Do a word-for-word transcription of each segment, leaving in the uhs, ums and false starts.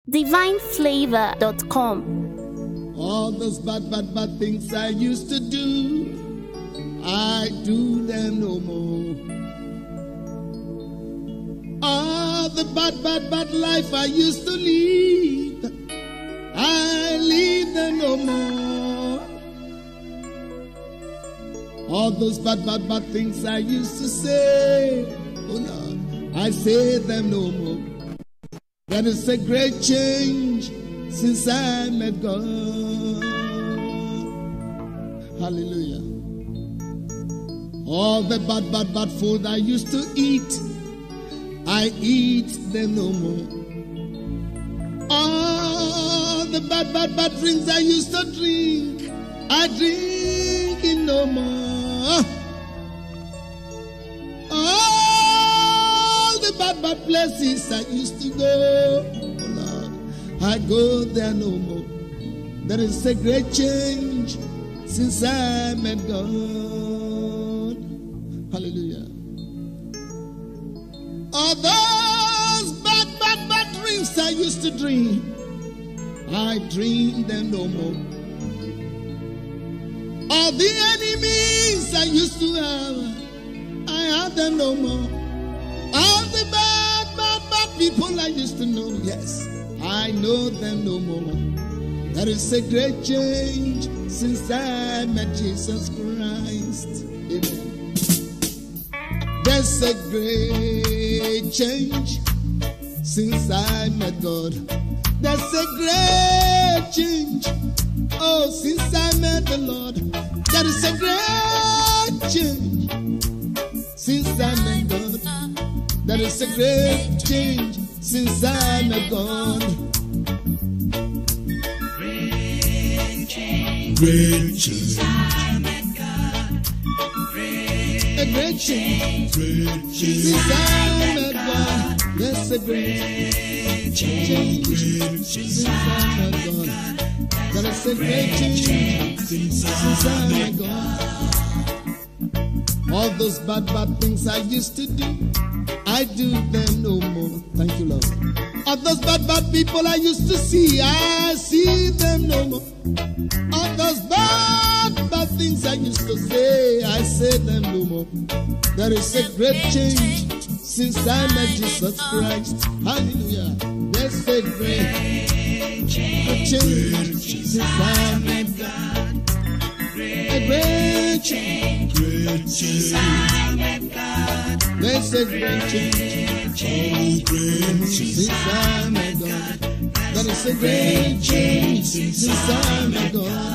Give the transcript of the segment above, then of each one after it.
divine flavor dot com. All those bad, bad, bad things I used to do, I do them no more. All the bad, bad, bad life I used to lead, I lead them no more. All those bad, bad, bad things I used to say, oh Lord, I say them no more. That is a great change since I met God. Hallelujah. All the bad, bad, bad food I used to eat, I eat them no more. All the bad, bad, bad drinks I used to drink, I drink it no more. All the bad, bad places I used to go, oh Lord, I go there no more. There is a great change since I met God. Hallelujah. All those bad, bad, bad dreams I used to dream, I dream them no more. All the enemies I used to have, I have them no more. All the bad, bad, bad people I used to know, yes, I know them no more. There is a great change since I met Jesus Christ. Amen. There's a great change since I met God. There's a great change, oh, since I met the Lord. There is a great change since I met God. There is a great change since I met God. Great change, great change. A great change, great change since I met God. There's a great change since I met God. There is a great change since I met God. All those bad, bad things I used to do, I do them no more. Thank you, Lord. All those bad, bad people I used to see, I see them no more. All those bad, bad things I used to say, I say them no more. There is a great change since I met Jesus Christ. Hallelujah. There's a great change since I met God. A great change since I met God. There's a great change since I met God. There is a great change since I met God.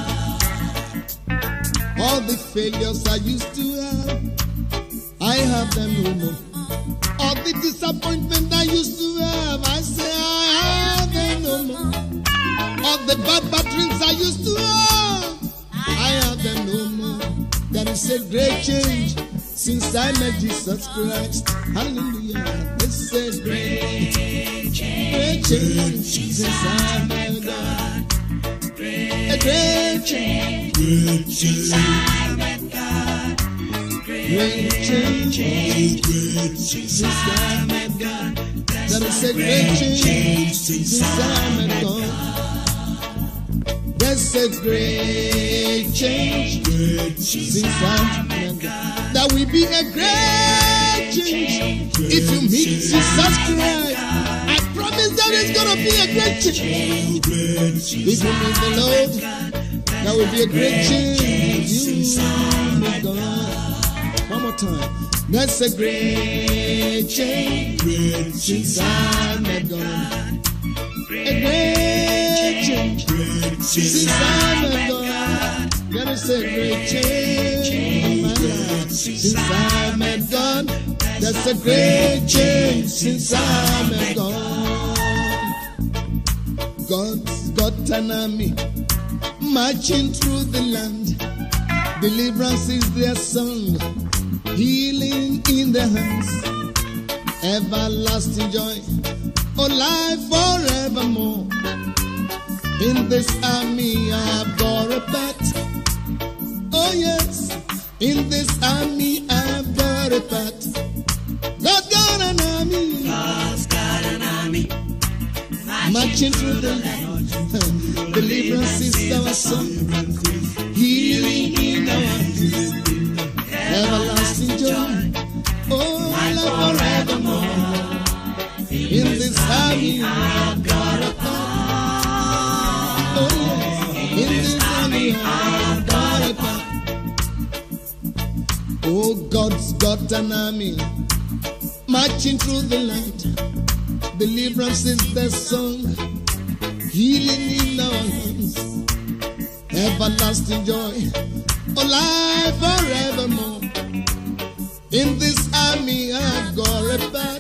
All the failures I used to have, I have them no more. All the disappointment I used to have, I say I have them no more. All the bad, bad dreams I used to have, I have them no more. There is a great change since I met Jesus Christ. Hallelujah. There's a great change, great change since I met God. A great change, great since I met God. Great change, great since I met God. There is a great change since I met God. There's a great change, great since I met God. That will be a great change if you meet Jesus Christ. I promise there is gonna be a great change. If you meet the Lord, that will be a great change. You meet God. One more time. That's a great change, great since I met God. A great change, great since I met God. There is a great change in my life since I met God. That's a great change since I met God. God's got an army marching through the land. Deliverance is their song, healing in their hands, everlasting joy, oh life forevermore. In this army I've got a part, oh yes, in this army I've got a part. God's got an army, God's got an army marching marching through the land. Deliverance is our song, healing in our hands, everlasting joy, oh, love forevermore. In this army I've got a path. Oh yes, in this army I've got a path. Oh, God's got an army marching through the land. Deliverance is the song, healing in our hands, everlasting joy, oh, life forevermore. In this army I've got a path.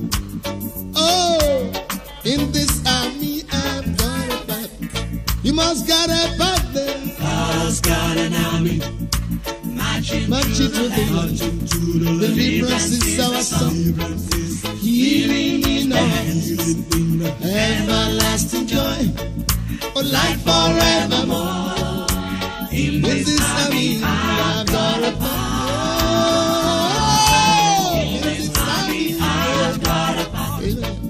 Oh, in this army I've got a path. You must got a path there. God's got an army marching through the land. Deliverance is our song, healing in our hands, everlasting joy, oh, life forevermore. In this army I've got a path. In this army I've got a path.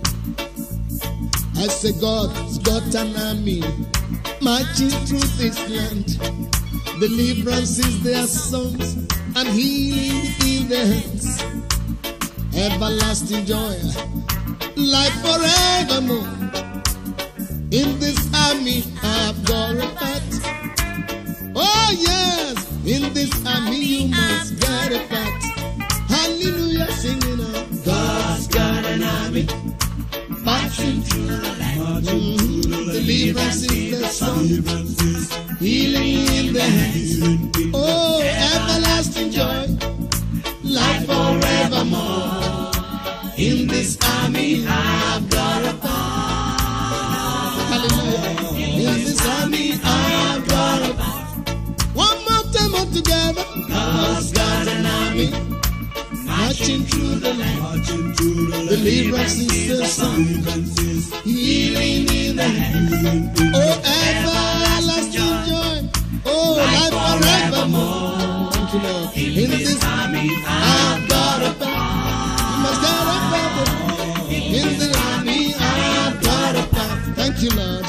I say God's got an army marching through this land. Deliverance is their songs and healing in their hands, everlasting joy, life forevermore. In this army I've got a path. Oh yes, in this army you must get a path. Hallelujah, singing out. God's got an army marching through the land. Mm-hmm. Deliverance is the song, healing in the hands, oh, everlasting joy, life forevermore. In this army I've got a path. Hallelujah. In this army I've got a path. One more time all together. God's got an army marching through the land. Deliverance is the song, healing in the hands, oh, everlasting joy, oh, life forevermore. Thank you, Lord. In this army I've got a path. You must get a path. In this army I've got a path. Thank you, Lord.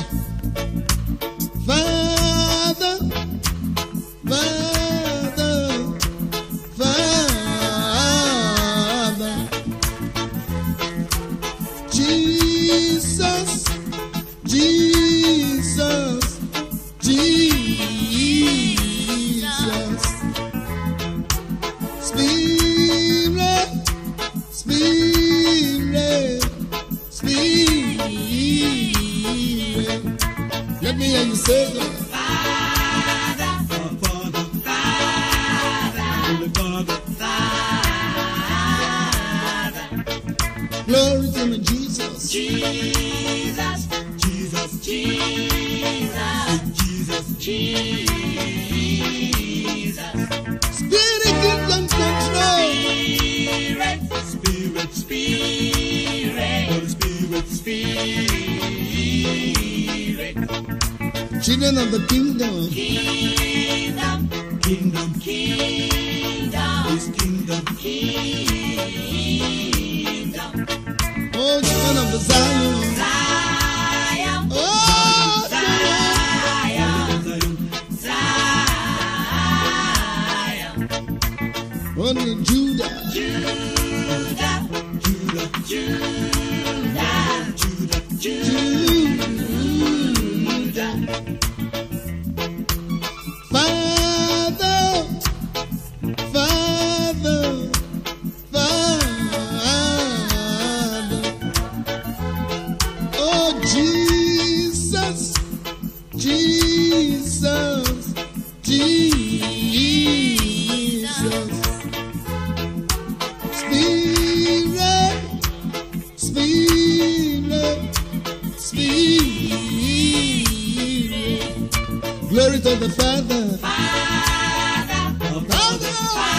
Father, Father, Father, Jesus, Jesus, Jesus. Spirit, Spirit, Spirit. Let me hear you say that. Father, Father, Father, Father. Glory to me, Jesus. Jesus, Jesus, Jesus, Jesus, Jesus. Spirit, give them control. Spirit, Spirit, Spirit, Spirit, Spirit. Children of the kingdom. Kingdom, kingdom, kingdom, His kingdom, kingdom. Oh, children of the Zion. Zion, Oh, Zion, Zion. only Judah. Judah, Judah, Judah, Judah, Judah. Father, Father, Father. Oh, Jesus, Jesus, Jesus. Spirit, Spirit, Spirit. Glory to the Father. Father, Father.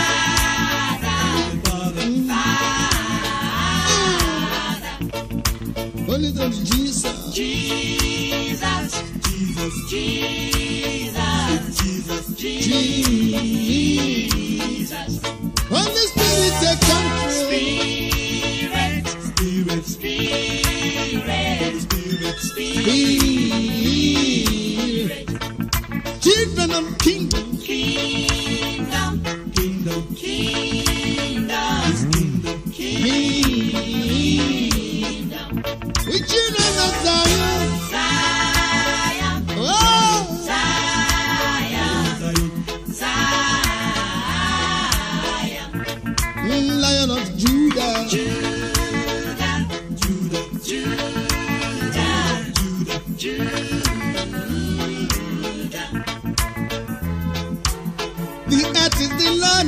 Holy to Jesus. Jesus, Jesus, Jesus, Jesus, Jesus. Holy Spirit, take control. Spirit, Spirit, Spirit, Spirit, Spirit,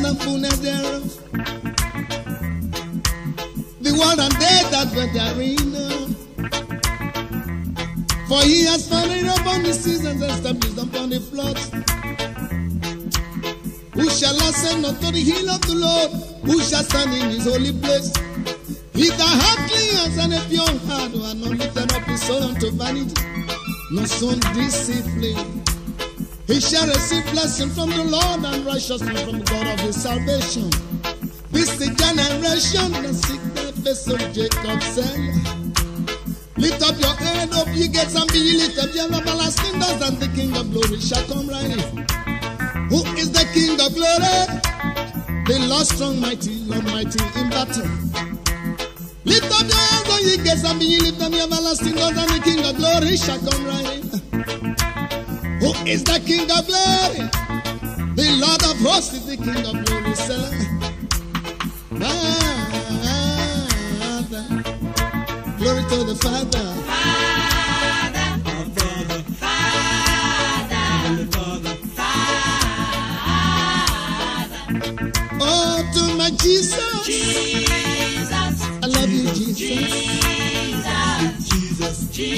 and the fullness thereof, the world and they that were therein. For he has founded upon the seas and established upon the floods. Who shall ascend unto the hill of the Lord? Who shall stand in his holy place? He that hath clean hands and a pure heart, who hath not lifted up his soul unto vanity, nor sown deceitfully. He shall receive blessing from the Lord and righteousness from the God of his salvation. This is the generation that seek the face of Jacob, said, lift up your head, up ye gates, and be ye lifted up, ye everlasting doors, and the King of glory shall come right in. Who is the King of glory? The Lord strong, mighty, Lord mighty in battle. Lift up your heads, O ye gates, and be ye lifted up, ye everlasting doors, and the King of glory shall come right in. Who is the King of glory? The Lord of hosts is the King of glory. Father, glory to the Father. Father, our Father, Father, Heavenly Father, Father. Oh, to my Jesus, Jesus, I love you, Jesus, Jesus, Jesus,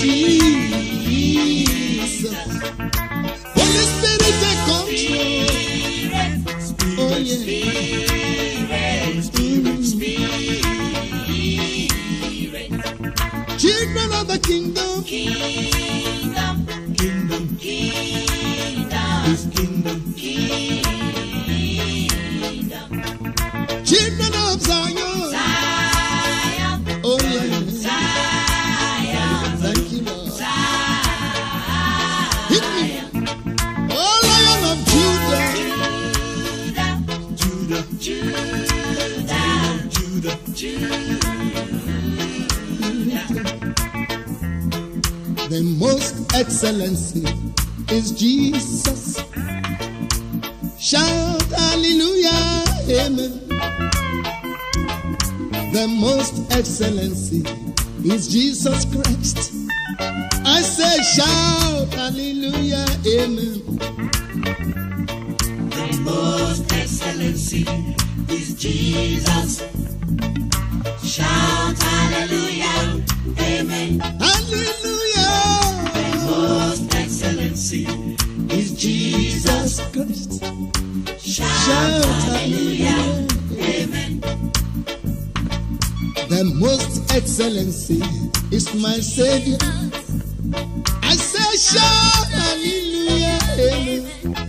Jesus. Holy Spirit, take control. Spirit, Oh yeah. Spirit, Spirit, Spirit. Children of the kingdom, Kingdom, kingdom, kingdom, His kingdom, kingdom. children of Zion. Zion, Oh yeah. Zion, Thank you, Lord. Zion. Hit me. Oh, Lion of Judah. Judah, Judah, Judah, The most excellency is Jesus. Shout hallelujah, amen. The most excellency is Jesus Christ. I say shout hallelujah, amen. The most excellency is Jesus. Shout hallelujah, amen. Hallelujah. The most excellency is Jesus. Christ. Shout Shout hallelujah, hallelujah. amen. The most excellency is my Savior. I say shout hallelujah, amen.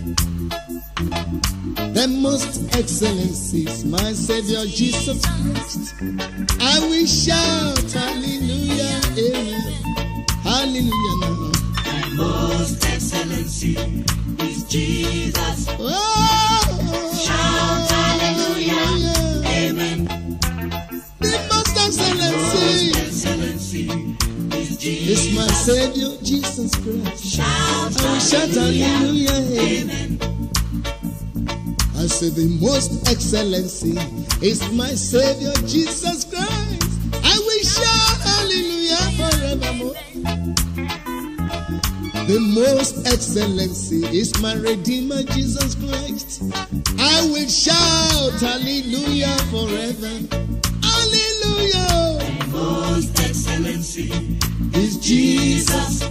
The most excellency is my Savior Jesus Christ. I will shout hallelujah, amen. Hallelujah now. The most excellency is Jesus. Oh, Shout hallelujah, amen. The most excellency Excellency is Jesus. is my Savior Jesus Christ. Shout I will shout hallelujah, amen. amen. I say the most excellency is my Savior Jesus Christ. I will shout hallelujah forevermore. The most excellency is my Redeemer Jesus Christ. I will shout hallelujah forever. Hallelujah. The most excellency Is Jesus.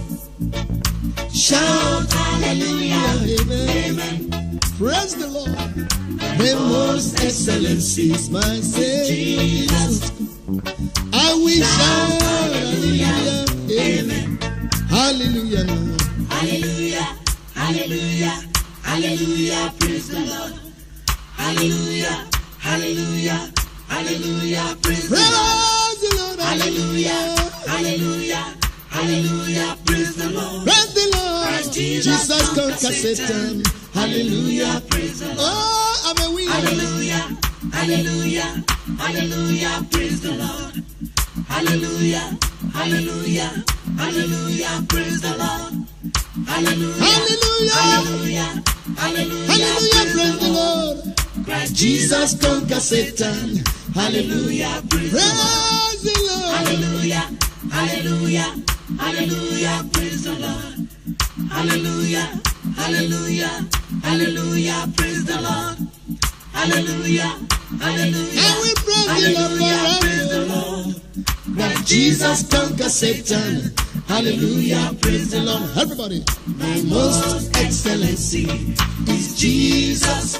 shout hallelujah, Amen. amen. Praise the Lord. The most excellency is my Savior Jesus. I will shout hallelujah, amen. Hallelujah now. Hallelujah, hallelujah, hallelujah, praise the Lord. Hallelujah, hallelujah, hallelujah, praise the Lord. Praise the Lord. Hallelujah, hallelujah, hallelujah, praise the Lord. Praise the Lord. Christ Jesus Jesus conquered conquered Satan. Satan. Hallelujah. Praise the Lord. Oh, I'm a winner. Hallelujah, hallelujah, hallelujah, praise the Lord. Hallelujah, hallelujah, hallelujah, praise the Lord. Hallelujah, Hallelujah. hallelujah, hallelujah, Hallelujah. Praise the Lord. Christ Jesus Jesus conquered Satan. Hallelujah. Hallelujah, praise the Lord. Praise the Lord. Hallelujah, hallelujah, hallelujah, praise the Lord. Hallelujah, hallelujah, hallelujah, praise the Lord. hallelujah, hallelujah. And we praise the Lord forever. That Jesus conquered Satan. Hallelujah, praise the Lord. Everybody. My most excellency is Jesus.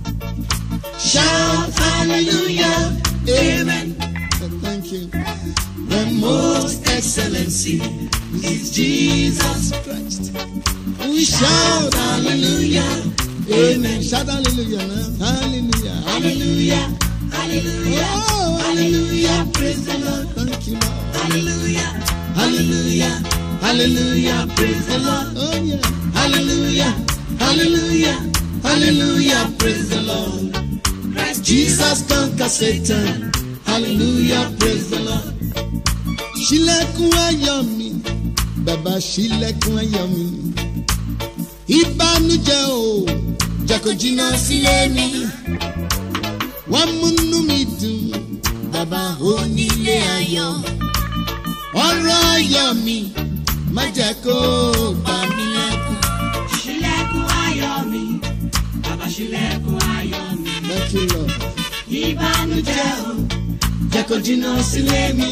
Shout hallelujah, amen. Thank you. My most excellency is Jesus Christ. We shout hallelujah, amen. Shout hallelujah now. Hallelujah. Hallelujah, hallelujah, Oh, hallelujah, praise the Lord. Thank you, Lord. Hallelujah, hallelujah, hallelujah, praise the Lord. Oh, yeah. Hallelujah, hallelujah, hallelujah, praise the Lord. Christ Jesus conquered Satan. Hallelujah, praise the Lord. Ṣílẹ̀kùn ayọ̀ mi, bàbá ṣílẹ̀kùn ayọ̀ mi. Ìbànújẹ́ o, jẹ́ kó jìnnà sílé mi. Wọ́n múnú mi dùn, bàbá onílé ayọ̀. Ọ̀rọ̀ ayọ̀ mi, má jẹ́ kó pa mí lẹ́kùn. Ṣílẹ̀kùn ayọ̀ mi, bàbá ṣílẹ̀kùn ayọ̀ mi. Thank you, Lord. Ìbànújẹ́ o, jẹ́ kó jìnnà sílé mi.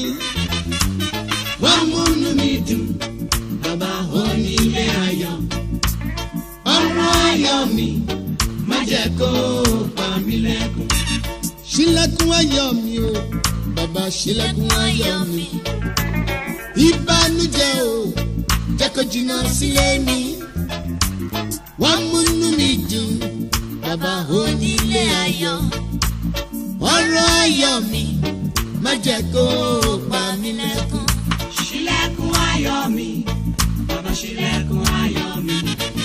Wọ́n múnú mi dùn, bàbá onílé ayọ̀. Ọ̀rọ̀ ayọ̀ mi, má jẹ́ kó pa mí lẹ́kùn. Ṣílẹ̀kùn ayọ̀ mi o, bàbá ṣílẹ̀kùn ayọ̀ mi. Ìbànújẹ́ o, jẹ́ kó jìnnà sílé mi. Wọ́n múnú mi dùn, bàbá onílé ayọ̀. Ọ̀rọ̀ ayọ̀ mi, má jẹ́ kó pa mí lẹ́kùn. Ṣílẹ̀kùn ayọ̀ mi, bàbá ṣílẹ̀kùn ayọ̀ mi.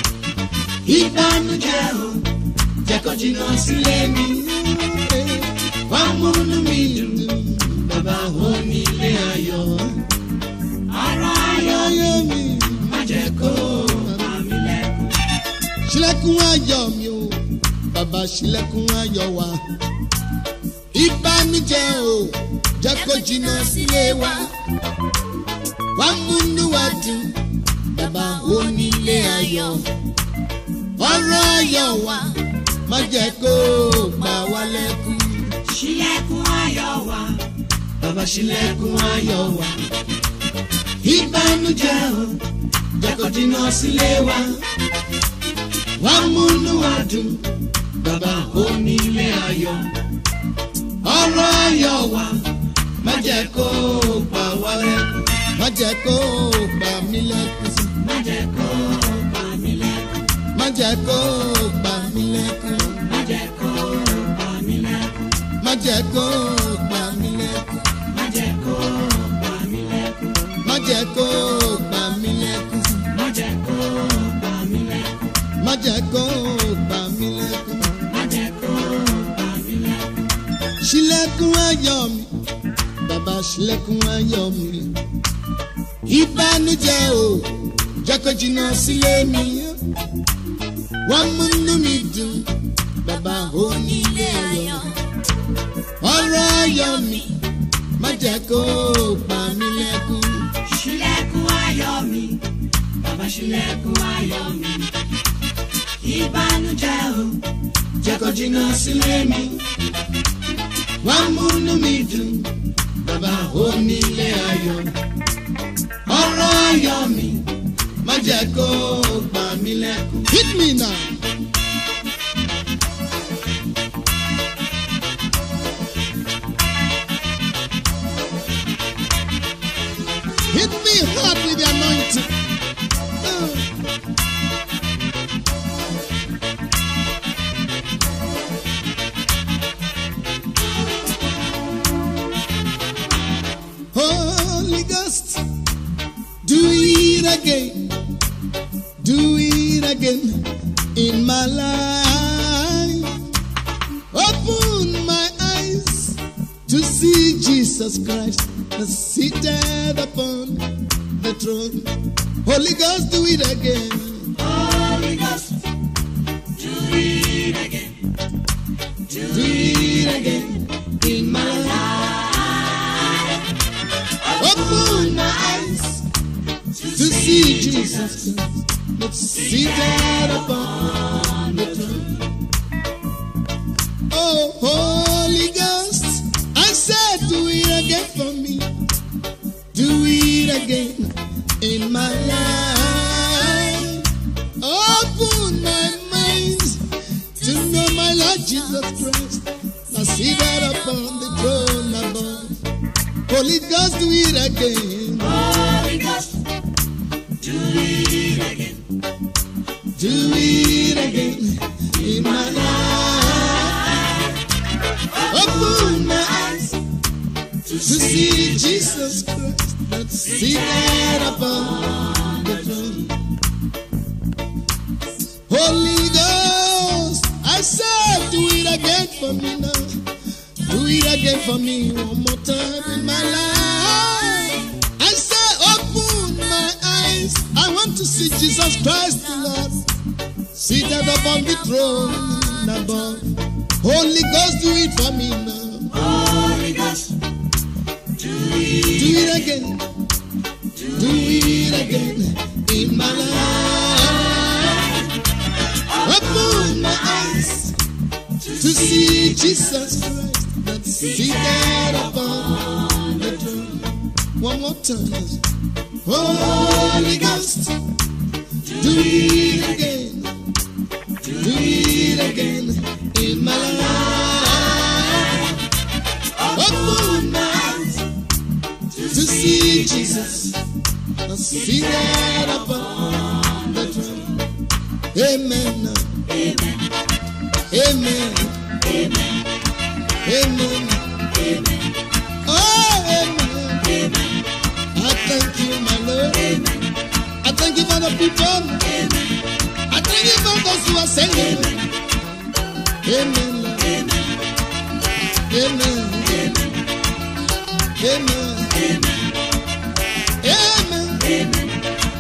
Ìbànújẹ́ o, jẹ́ kó jìnnà sílé mi. Wọ́n múnú mi dùn, bàbá onílé ayọ̀. Ọ̀rọ̀ ayọ̀ mi, má jẹ́ kó pa mí lẹ́kùn. Ṣílẹ̀kùn ayọ̀ mi o, bàbá ṣílẹ̀kùn ayọ̀ wa. Ìbànújẹ́ o, jẹ́ kó jìnnà sílé wa. Wá múnú wa dùn, bàbá onílé ayọ̀. Ọ̀rọ̀ ayọ̀ wa, má jẹ́ kó pa wá lẹ́kùn. Ṣílẹ̀kùn ayọ̀ wa, bàbá ṣílẹ̀kùn ayọ̀ wa. Ìbànújẹ́ o, jẹ́ kó jìnnà sílé wa. Wá múnú wa dùn, bàbá onílé ayọ̀. Ọ̀rọ̀ ayọ̀ wa, má jẹ́ kó pa wá lẹ́kùn. Má jẹ́ kó pa mí lẹ́kùn. Má jẹ́ kó pa mí lẹ́kùn. Má jẹ́ kó pa mí lẹ́kùn. Má jẹ́ kó pa mí lẹ́kùn. Má jẹ́ kó pa mí lẹ́kùn. Má jẹ́ kó pa mí lẹ́kùn. Má jẹ́ kó pa mí lẹ́kùn. Má jẹ́ kó pa mí lẹ́kùn. Má jẹ́ kó pa mí lẹ́kùn. Má jẹ́ kó pa mí lẹ́kùn. Ṣílẹ̀kùn ayọ̀ mi, bàbá ṣílẹ̀kùn ayọ̀ mi. Ìbànújẹ́ o, jẹ́ kó jìnnà sílé mi. Wọ́n múnú mi dùn, bàbá onílé ayọ̀. Ọ̀rọ̀ ayọ̀ mi, má jẹ́ kó pa mí lẹ́kùn. Ṣílẹ̀kùn ayọ̀ mi, bàbá ṣílẹ̀kùn ayọ̀ mi. Ìbànújẹ́ o, jẹ́ kó jìnnà sílé mi. Wọ́n múnú mi dùn, bàbá onílé ayọ̀. Ọ̀rọ̀ ayọ̀ mi, má jẹ́ kó pa mí lẹ́kùn. Hit me now. Hit me hard with the anointing. Oh. Holy Ghost, do it again, do it again in my life. Open my eyes to see Jesus Christ seated upon the throne. Holy Ghost, do it again. Holy Ghost, do it again. Do, Do it again in my life. Open my eyes to see Jesus Christ seated upon the throne. Oh, Holy Ghost, I said, do it again for me. Do it again in my life. Open my mind to know my Lord Jesus Christ. I see that upon the throne above. Holy Ghost, do it again. Holy Ghost, do it again. Do it again in my life. Open my eyes to see Jesus Christ that's seated upon the throne. Holy Ghost, I said, do it again for me now. Do it again for me one more time in my life. I said, open my eyes. I want to see Jesus Christ the Lord seated upon the throne above. Holy Ghost, do it for me now. Holy Ghost, do it, do it again. Do, do it again in my life. Open my eyes to see Jesus Christ that's seated upon the throne. One more time. Holy Ghost, do it again. Do it again in my life. Open my eyes to see Jesus seated upon the throne. Amen. amen, Amen. amen, Amen. amen, Oh, amen. amen, I thank you, my Lord. amen, I thank you for the people. amen, I thank you for those who are saying amen, amen. Lord. amen, Amen. Amen. Amen. amen,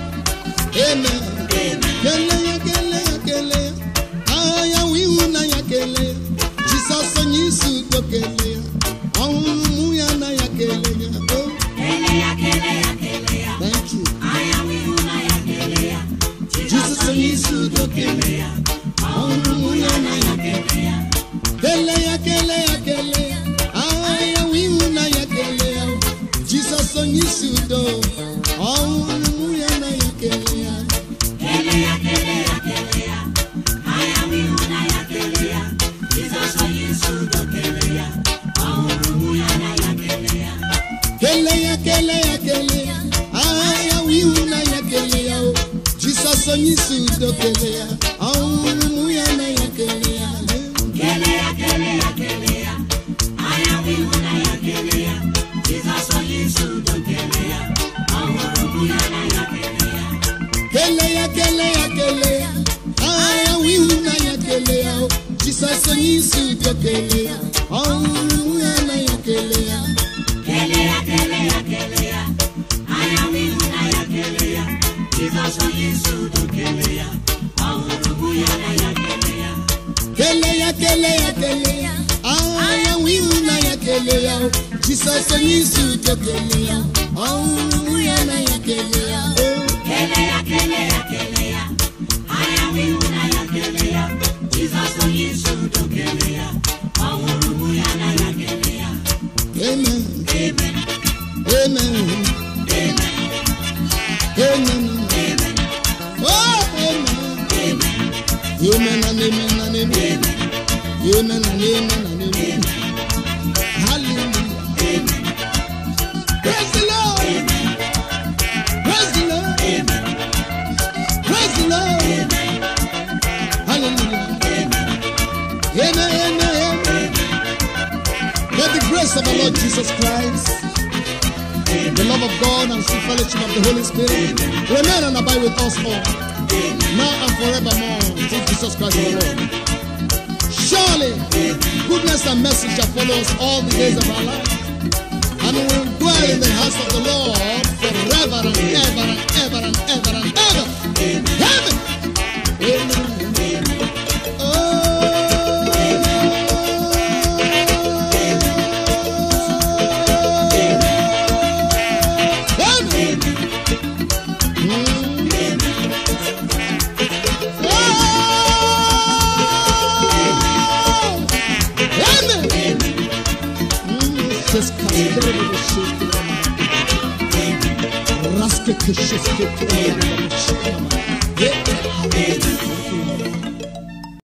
Amen. Keleya, keleya, keleya. Aya wiuna ya keleya. Jesus onyisu to keleya. Aunu ya na ya keleya. Oh, Keleya, keleya, keleya. thank you. Aya wiuna ya keleya. Jesus onyisu to keleya. Aunu ya na ya keleya. Keleya, keleya, keleya. Aya wiuna ya keleya. Jesus onyisu to. Aunu ya na ya keleya. Keleya, keleya, keleya. Aya wiuna ya keleya. Jesus oyisudo keleya. Ahurumu ya na ya keleya. Keleya, keleya, keleya. Aya wiuna ya keleya. Jesus onyisu to keleya. Aunu ya na ya keleya. Keleya, keleya, keleya. Aya wiuna ya keleya. Jesus oyisudo keleya. Ahurumu ya na ya keleya. Keleya, keleya, keleya. Aya wiuna ya keleya. Jesus onyisu to keleya. Aunu ya na ya keleya. Keleya, keleya, keleya. Aya wiuna ya keleya. Jesus oyisudo keleya. Ahurumu ya na ya keleya. Keleya, keleya, keleya. Aya wiuna ya keleya. Jesus onyisu to keleya. Aunu ya na ya keleya. Keleya, keleya, keleya. Aya wiuna ya keleya. Jesus oyisudo keleya. Ahurumu ya na ya keleya. Amen. Amen, Amen. amen, Amen. amen, Oh, amen. amen, Amen and amen and amen. Amen and amen and amen. Hallelujah. amen, Praise the Lord. Praise the Lord. amen, Praise the Lord. Hallelujah. Amen. Amen. Amen. Let the grace of our Lord Jesus Christ, the love of God and sweet fellowship of the Holy Spirit remain and abide with us all, now and forevermore, through Jesus Christ our Lord. Surely, goodness and mercy shall follow us all the days of our life, and we will dwell in the house of the Lord forever and ever and ever and ever and ever. Amen. Amen. Raske kışıske